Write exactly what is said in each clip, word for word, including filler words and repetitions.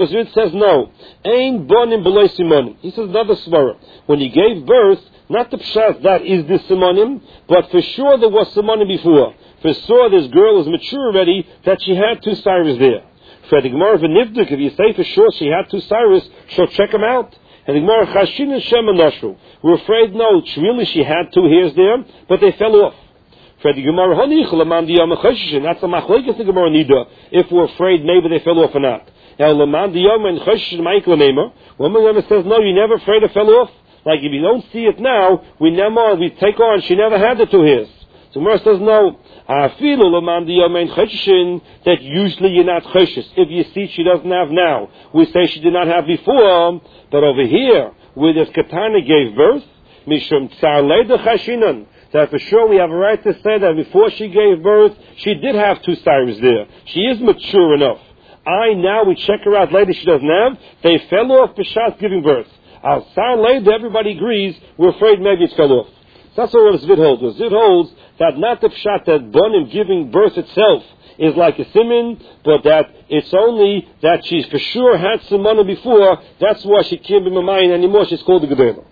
It says no. Ein bonim below simonim. He says another svara. When he gave birth, not the pshat that is the simonim, but for sure there was simonim before. For sure this girl is mature already that she had two cyrus there. For the Gemara v'nivduk, if you say for sure she had two cyrus, she'll check them out. And the Gemara chashin and shem and we're afraid no, really she had two hairs there, but they fell off. For the Gemara honich lamam diyam chashin. That's a machlekes the Gemara nida. If we're afraid maybe they fell off or not. Now lamam diyam and chashin ma'ikla nema. One of them says no, you're never afraid it fell off. Like if you don't see it now, we never we take on. She never had the two hairs. So Gemara says no. That usually you're not choshes. If you see she doesn't have now, we say she did not have before. But over here, where this katana gave birth, mishum tsar leida chashinan, that for sure we have a right to say that before she gave birth, she did have two cyrus there. She is mature enough. I now we check her out later. She doesn't have. They fell off b'shas giving birth. Al tsar leida, everybody agrees. We're afraid maybe it fell off. That's what Zvid holds. Zvid holds that not the pshat that bonim giving birth itself is like a simin, but that it's only that she's for sure had simona before. That's why she can't be mamayin anymore. She's called the gedela.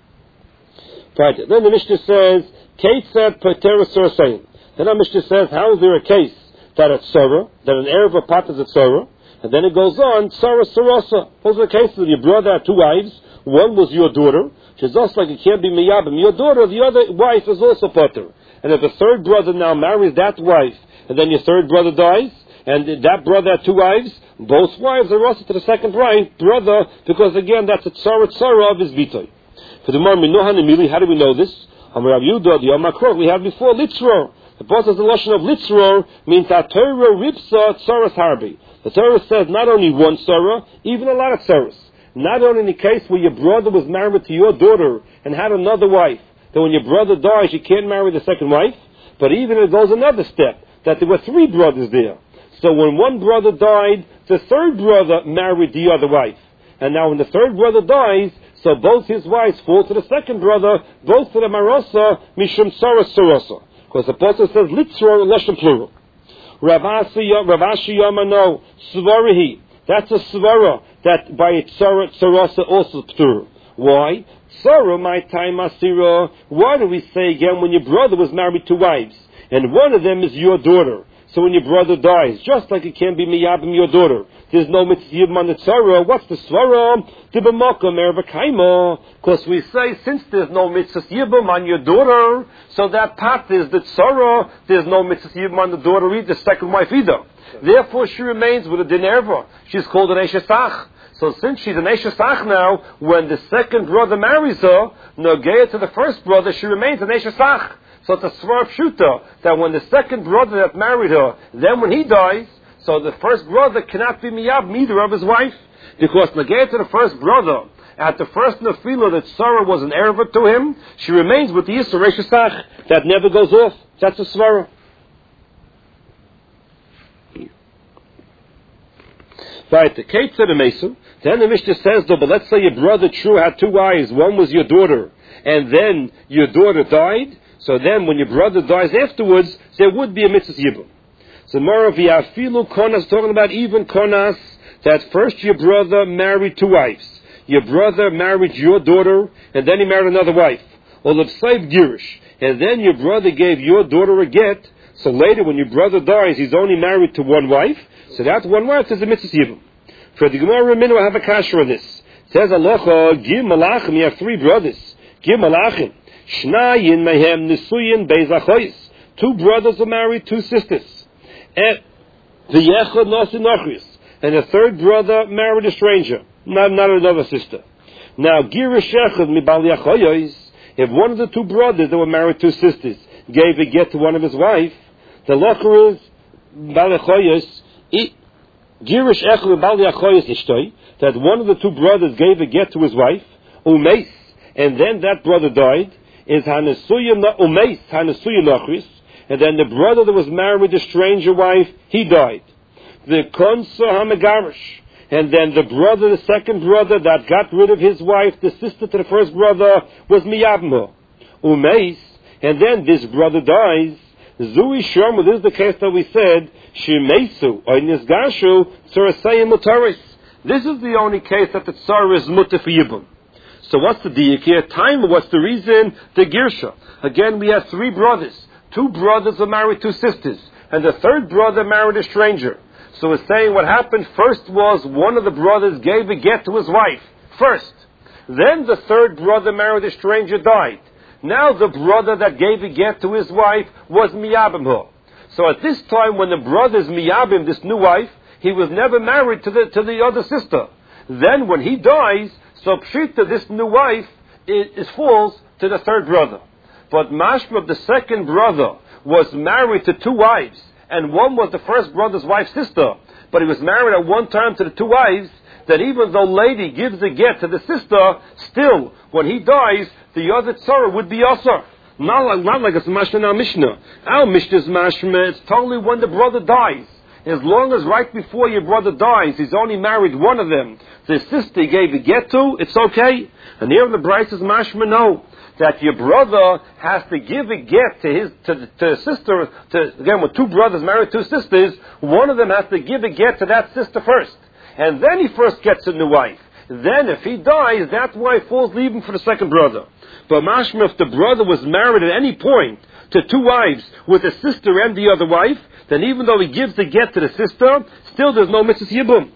Right. Then the Mishnah says, Kate said patera sorsayin. Then the Mishnah says, how is there a case that it's sorah, that an erev of pat is a sorah, and then it goes on, sorah sorasa. Those are the cases of your brother had two wives. One was your daughter. She's just like it can't be miyabim. Your daughter, the other wife, is also potter. And if the third brother now marries that wife, and then your third brother dies, and that brother had two wives, both wives are also to the second wife, brother, because again, that's a tzara tzara of his vitoy. For the more minohan emili, how do we know this? Amar Rav Yehuda, the Amakro, we have before litzror. The boss says the lashon of litzror means that Torah ripsa tzaras harbi. The Torah says not only one tzara, even a lot of tzaras. Not only in the case where your brother was married to your daughter and had another wife, that when your brother dies you can't marry the second wife, but even it goes another step, that there were three brothers there. So when one brother died, the third brother married the other wife. And now when the third brother dies, so both his wives fall to the second brother, both of them are also mishum saras sarasa. Because the apostle says, litzror leshon plural. Rav Ashi Yamano, svarihi. That's a svara, that by its sarasa also ptur. Why? Sarah, my time asira. Why do we say again when your brother was married to wives, and one of them is your daughter? So when your brother dies, just like it can't be miyabim your daughter, there's no mitzvah on the tzara. What's the svara? Tibamakom ervakaima. Because we say since there's no mitzvah yibum on your daughter, so that path is the tzara. There's no mitzvah yibum on the daughter either, the second wife either. Therefore, she remains with a dinerva. She's called an eshesach. So since she's an eshesach now, when the second brother marries her, nogeya to the first brother, she remains an eshesach. So it's a svar pshuta that when the second brother that married her, then when he dies, so the first brother cannot be miyab either of his wife, because nogeya to the first brother, at the first nefila that Sarah was an erva to him, she remains with the yisur eshesach that never goes off. That's a svara. Right, the Kate said a Mason. Then the Mishnah says, though, but let's say your brother true had two wives. One was your daughter, and then your daughter died. So then, when your brother dies afterwards, there would be a mitzvah yibum. So more v'afilu konas, talking about even konas, that first your brother married two wives. Your brother married your daughter, and then he married another wife. Or l'psayv girish, and then your brother gave your daughter a get. So later, when your brother dies, he's only married to one wife. So that one wife is a mitzvah yibum. For the Gemara Minna, I have a kasha on this. It says Aloha, Gim Malachim, you have three brothers. Gim Malachim. Shnayin mehem nisuyin beizachois. Two brothers are married, two sisters. And the Yechad Nosin Nachris. And the third brother married a stranger, not, not another sister. Now, Girish Echad mibal yachoyos. If one of the two brothers that were married to sisters gave a get to one of his wife, the locher is bal yachoyos. Girish Echad mibal yachoyos ishtoi. That one of the two brothers gave a get to his wife, umeis, and then that brother died. Is Hanasuyim Umeis Hanasuyim Nachris, and then the brother that was married with the stranger wife, he died. The Konsa Hamagarish, and then the brother, the second brother that got rid of his wife, the sister to the first brother, was Miyabmo Umeis, and then this brother dies. Zui Shom, this is the case that we said, Shimesu or Nisgashu Sorasayim Mutaris. This is the only case that the tsar is mutter for yibum. So what's the diuk here? Time, what's the reason? The girsha. Again, we have three brothers. Two brothers are married to sisters. And the third brother married a stranger. So it's saying what happened first was one of the brothers gave a get to his wife. First. Then the third brother married a stranger, died. Now the brother that gave a get to his wife was miyabim her. So at this time when the brother's miyabim, this new wife, he was never married to the to the other sister. Then when he dies, so pshita, this new wife, it, it falls to the third brother. But mashma, the second brother, was married to two wives, and one was the first brother's wife's sister, but he was married at one time to the two wives, that even though lady gives a get to the sister, still, when he dies, the other tzara would be asar. Not like, not like it's mashma in our Mishnah. Our Mishnah's mashma, it's totally when the brother dies. As long as right before your brother dies, he's only married one of them, the sister gave a get to, it's okay. And here in the Bryce's mashma, no. That your brother has to give a get to his to, to his sister. To, again, with two brothers married two sisters, one of them has to give a get to that sister first, and then he first gets a new wife. Then, if he dies, that wife falls leaving for the second brother. But mashma, if the brother was married at any point to two wives with a sister and the other wife, then even though he gives the get to the sister, still there's no mitzvah yibum.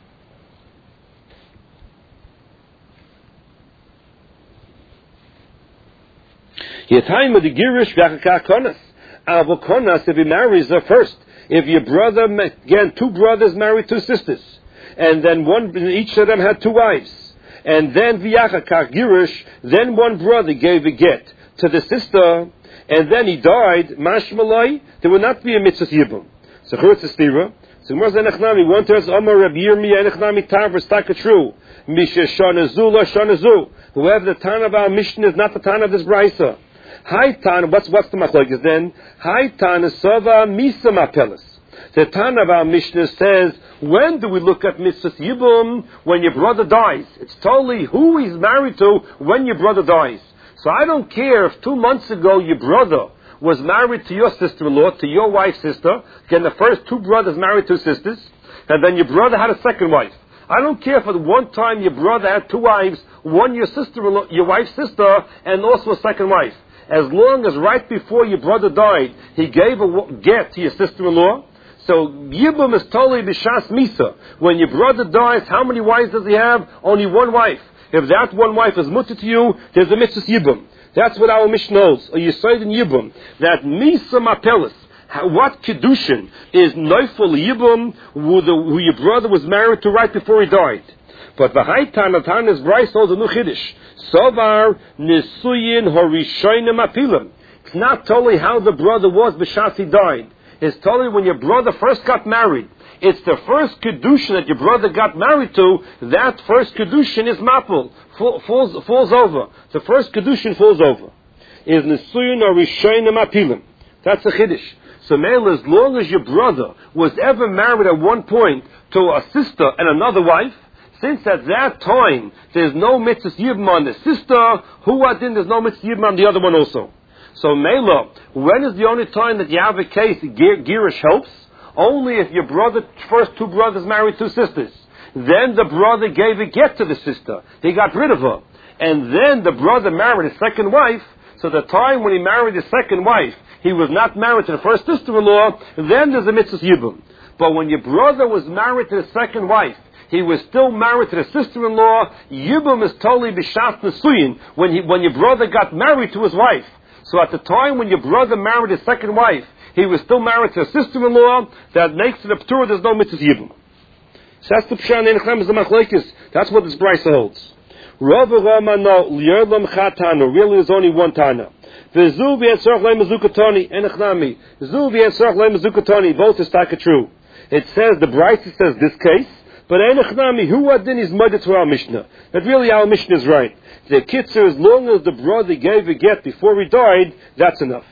Yetayim the girish v'achakah konas. Avol konas, if he marries her first. If your brother, again, two brothers married two sisters, and then one, each of them had two wives, and then v'achakah girish, then one brother gave a get to the sister, and then he died, mashmalai, there will not be a mitzvah yibum. So churutz estira. So Gemara says, "Enechnami." One tells Amar Rabbi Yirmiyah, "Enechnami tav staka true." Misha shanazu la shanazu. Whoever the Tana of our Mishnah is not the Tana of this brisa. Hi Tana. What's what's the machlokes then? Hi Tana sava misa mapelis. The Tana of our Mishnah says, when do we look at mitzvah yibum? When your brother dies. It's totally who he's married to when your brother dies. So I don't care if two months ago your brother was married to your sister-in-law, to your wife's sister. Again, the first two brothers married two sisters, and then your brother had a second wife. I don't care if at one time your brother had two wives, one your sister-in-law, your wife's sister, and also a second wife. As long as right before your brother died, he gave a get to your sister-in-law. So Yibum is totally b'shas misa. When your brother dies, how many wives does he have? Only one wife. If that one wife is mutter to you, there's a mitzvah yibum. That's what our Mishnah knows. Or you say in yibum that misa mapelis. What kedushin is neufel yibum, who, the, who your brother was married to right before he died. But the high Tanatan is Bryce holds a new chiddush. Sovar nisuyin horishonim apilim. It's not totally how the brother was b'shas he died. It's totally when your brother first got married. It's the first kedushin that your brother got married to. That first kedushin is mapul, falls falls over. The first kedushin falls over. Is nisuyin horishonim apilim. That's a chiddush. So, male, as long as your brother was ever married at one point to a sister and another wife, since at that time there's no mitzvah yibum on the sister, who adin there's no mitzvah yibum on the other one also. So, male, when is the only time that you have a case girish helps? Only if your brother, first two brothers married two sisters. Then the brother gave a get to the sister. He got rid of her. And then the brother married a second wife. So the time when he married his second wife, he was not married to the first sister-in-law, then there's a mitzvah yibum. But when your brother was married to the second wife, he was still married to the sister-in-law, yibum is totally b'shas nesuyin, when he, when your brother got married to his wife. So at the time when your brother married his second wife, he was still married to a sister-in-law, that makes it a p'tur, there's no mitzvah yibum. So that's the pshan enechem is the machlokes. That's what this brisa holds. Rav Ramano liyerlam chatanu. Really, there's only one tana. V'zu v'yetzorach leim mezukatoni enechnami. Zu v'yetzorach leim mezukatoni. Both is taka true. It says the brisa says this case, but enechnami who adin is murder to our Mishnah. That really our Mishnah is right. The kitzer, as long as the brother gave a get before he died, that's enough.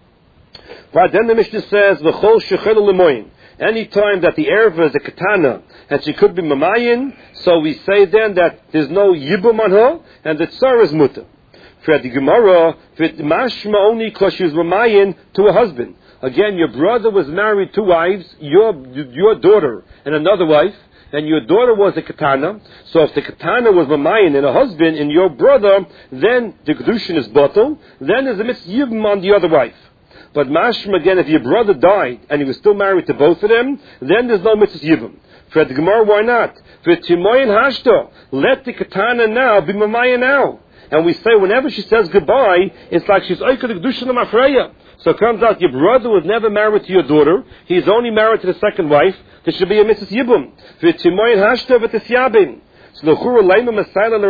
But then the Mishnah says v'chol shechel lemoyin. Any time that the erva is a katana and she could be mamayin, so we say then that there's no yibum on her and the tsar is mutter. For the Gemara, mashma only because she was mamayin to a husband. Again, your brother was married two wives, your your daughter and another wife, and your daughter was a katana. So if the katana was mamayin and a husband and your brother, then the kedushin is bottle. Then there's a mitzvah yibum on the other wife. But mashma again, if your brother died and he was still married to both of them, then there's no mitzvah yibum. For the Gemara, why not? For timoyin hashto, let the katana now be mamayin now. And we say whenever she says goodbye, it's like she's oikad the kedushin l'mafreya. So it comes out your brother was never married to your daughter. He's only married to the second wife. There should be a mitzvah yibum. For timoyin hashto v'tisyabim. So the chura leima masayla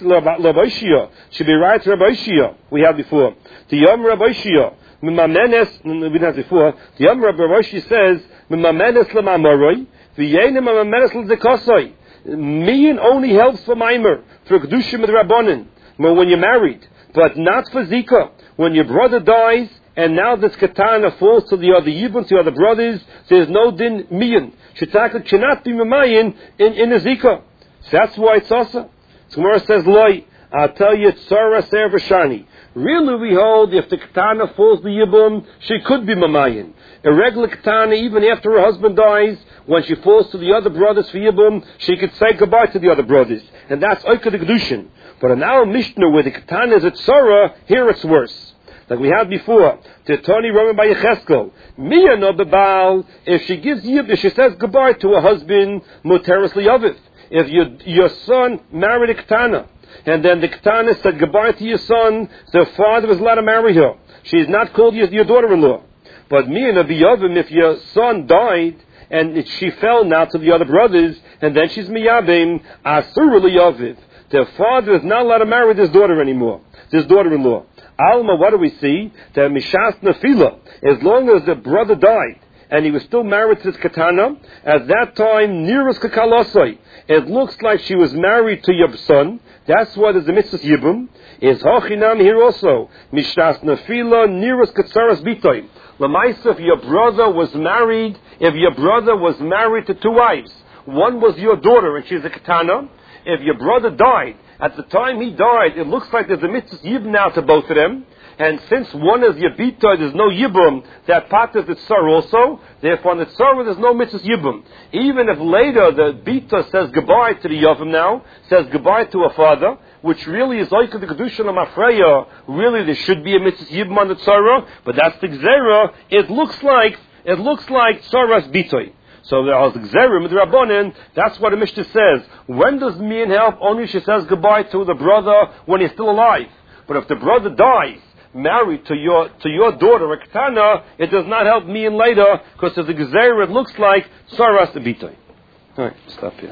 l'Rabashia should be right to Rabashia. We had before. The yom Rabashia. Mimamenes, we didn't have before. The Yom Rabashia says, Mimamenes l'mamaroi, v'yenim mimamenes l'zekosoi. Miyin only helps for Maimer, for Kedushim and Rabbonin, when you're married, but not for Zika. When your brother dies, and now this katana falls to the other Yibun, to the other brothers, there's no din miyin. Shetaka cannot be mamayin in, in a Zika. So that's why it's also. So Gemara says, Loi, I'll tell you, Tzara Ser V'Shani. Really, we hold if the katana falls the yibum, she could be mamayin. A regular katana, even after her husband dies, when she falls to the other brothers for yibum, she could say goodbye to the other brothers, and that's oikad kedushin. But in our Mishnah, where the katana is at Tzara, here it's worse. Like we had before, Titoni Roman by Yecheskel, Mia no bebal. If she gives yib, if she says goodbye to her husband, muterisly of it. If your your son married a katana, and then the katana said goodbye to your son, the father was allowed to marry her. She is not called your, your daughter-in-law. But me and Abiyavim, if your son died, and it, she fell now to the other brothers, and then she's miyabim, asur liyaviv. The father is not allowed to marry this daughter anymore, this daughter-in-law. Alma, what do we see? That mishas nefila, as long as the brother died, and he was still married to this katana, at that time, nearest kakalosai, it looks like she was married to your son. That's why there's a mitzvah yibum. Is hochinam here also. Mishnas nefila nearest katsaras bitoy. Lamaisa, if your brother was married, if your brother was married to two wives, one was your daughter and she's a katana. If your brother died, at the time he died, it looks like there's a mitzvah yibum now to both of them. And since one is Yabita, there's no Yibum, that part is the Tsar also. Therefore, on the Tsar, there's no Mitzvah Yibum. Even if later the Bita says goodbye to the Yavim now, says goodbye to her father, which really is like the Kedusha L'Mafreya, really there should be a Mitzvah Yibum on the Tsar, but that's the Gzera. It looks like, it looks like Tsaras Bitoy. So there are Gzerim with Rabbonin, that's what the Mishnah says. When does Mian help? Only she says goodbye to the brother when he's still alive. But if the brother dies, married to your to your daughter, a katana, it does not help me in later, because as a gezer it looks like saras abitoy. All right, stop here.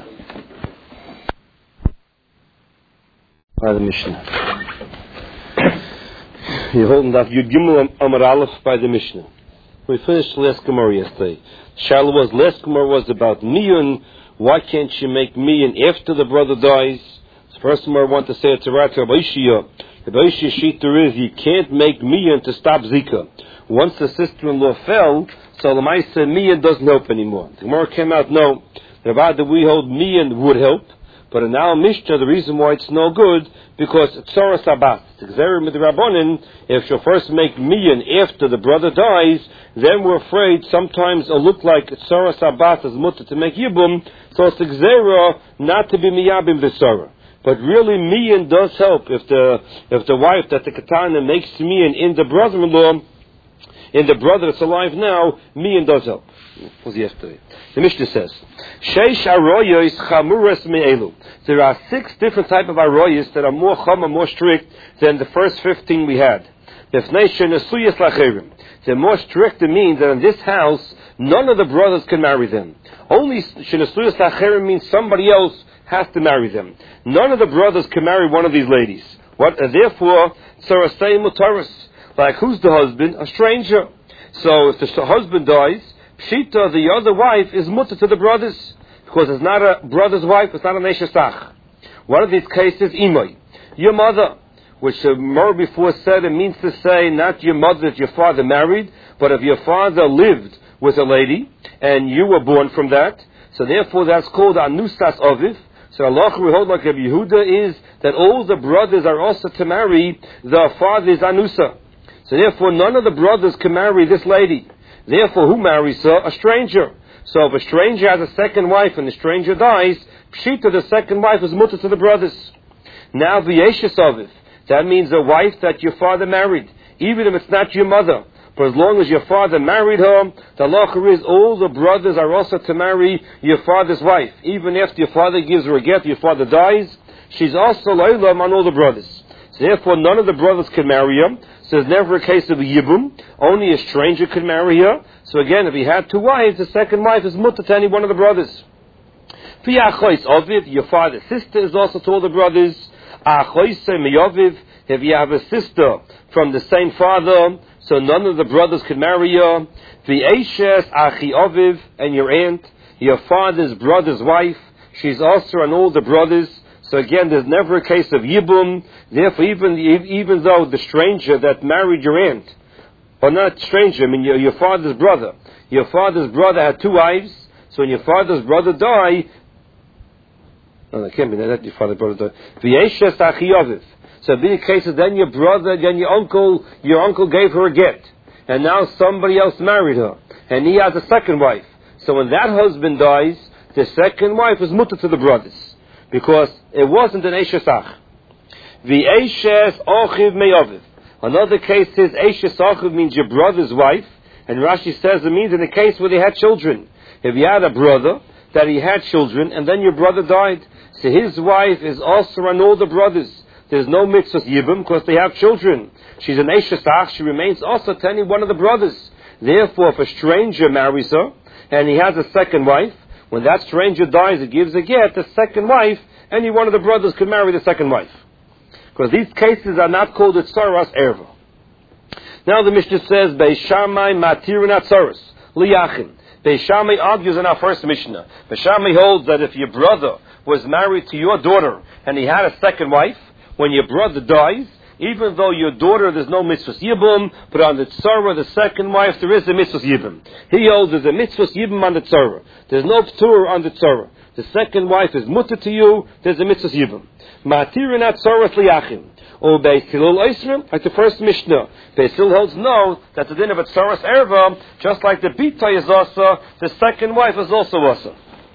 By the Mishnah. You're holding that Yud Gimel Amar Aleph by the Mishnah. We finished last Gemara yesterday. Shaila was last Gemara was about miyun. Why can't she make miyun after the brother dies? The first Gemara I want to say it's a right to Rabbi Shia. The Beishi Shita is you can't make miyan to stop Zika. Once the sister-in-law fell, so the Maisa miyan doesn't help anymore. The Gemara came out, no, the that we hold miyan would help, but in our Mishnah, the reason why it's no good, because it's Tzara Sabat. The Gzerim with the Rabbonin, if she'll first make miyan after the brother dies, then we're afraid sometimes it'll look like Tzara Sabat is mutter to make Yibum, so it's the Gzera not to be miyabim v'Tzara. But really, miyan does help if the if the wife that the katana makes miyan in the brother-in-law, in the brother that's alive now, miyan does help. That was yesterday. The Mishnah says, Sheish aroyos chamuras me'elu. There are six different types of aroyos that are more chama, more strict than the first fifteen we had. They're more strict. It means that in this house, none of the brothers can marry them. Only shenasuyas lacherim means somebody else has to marry them. None of the brothers can marry one of these ladies. What? And therefore, tzarasei mutaris. Like, who's the husband? A stranger. So, if the husband dies, pshita, the other wife, is mutter to the brothers. Because it's not a brother's wife, it's not a neshesach. One of these cases, imay. Your mother, which the Gemara before said, it means to say, not your mother that your father married, but if your father lived with a lady, and you were born from that, so therefore that's called anusas aviv. So Allah we hold like Rabbi Yehuda is that all the brothers are also to marry the father's anusa. So therefore none of the brothers can marry this lady. Therefore who marries her? A stranger. So if a stranger has a second wife and the stranger dies, Pshita, the second wife, is mutter to the brothers. Now, V'yeshes Aviv, that means a wife that your father married, even if it's not your mother. But as long as your father married her, the halacha is all the brothers are also to marry your father's wife. Even after your father gives her a get, your father dies, she's also loylam on all the brothers. So therefore, none of the brothers can marry her. So there's never a case of a yibum. Only a stranger can marry her. So again, if he had two wives, the second wife is mutter to any one of the brothers. V'yachois Aviv, your father's sister is also to all the brothers. Achois me'aviv, if you have a sister from the same father, so none of the brothers can marry her. V'eshes achi Aviv, and your aunt, your father's brother's wife, she's also on all the brothers. So again, there's never a case of yibum. Therefore, even even though the stranger that married your aunt, or not stranger, I mean your, your father's brother, your father's brother had two wives. So when your father's brother died, no, that can't be that your father's brother died. V'yeshes achi Aviv. So in the case of then your brother, then your uncle, your uncle gave her a get, and now somebody else married her, and he has a second wife. So when that husband dies, the second wife is mutter to the brothers, because it wasn't an Eishesach. The Eishes Ochiv Me'aviv. Another case says Eishes Ochiv means your brother's wife, and Rashi says it means in the case where they had children. If you had a brother that he had children, and then your brother died, so his wife is also on all the brothers. There's no mitzvah yibum because they have children. She's an Eishesach, she remains also to any one of the brothers. Therefore, if a stranger marries her, and he has a second wife, when that stranger dies, it gives a get, the second wife, any one of the brothers can marry the second wife. Because these cases are not called Tzaras Erva. Now the Mishnah says, Beis Shammai matirin atzaros, liyachin. Beis Shammai argues in our first Mishnah. Beis Shammai holds that if your brother was married to your daughter, and he had a second wife, when your brother dies, even though your daughter, there's no mitzvah yibum, but on the tzara, the second wife, there is a mitzvah yibum. He holds there's a mitzvah yibum on the tzara. There's no ptur on the tzara. The second wife is mutter to you, there's a mitzvah yibum. Matirin at tzara liyachim. Or Beis Hillel Oisrim, like the first Mishnah. Beis Hillel holds no, that the din of a tzaras erva, just like the bita is also, the second wife is also also.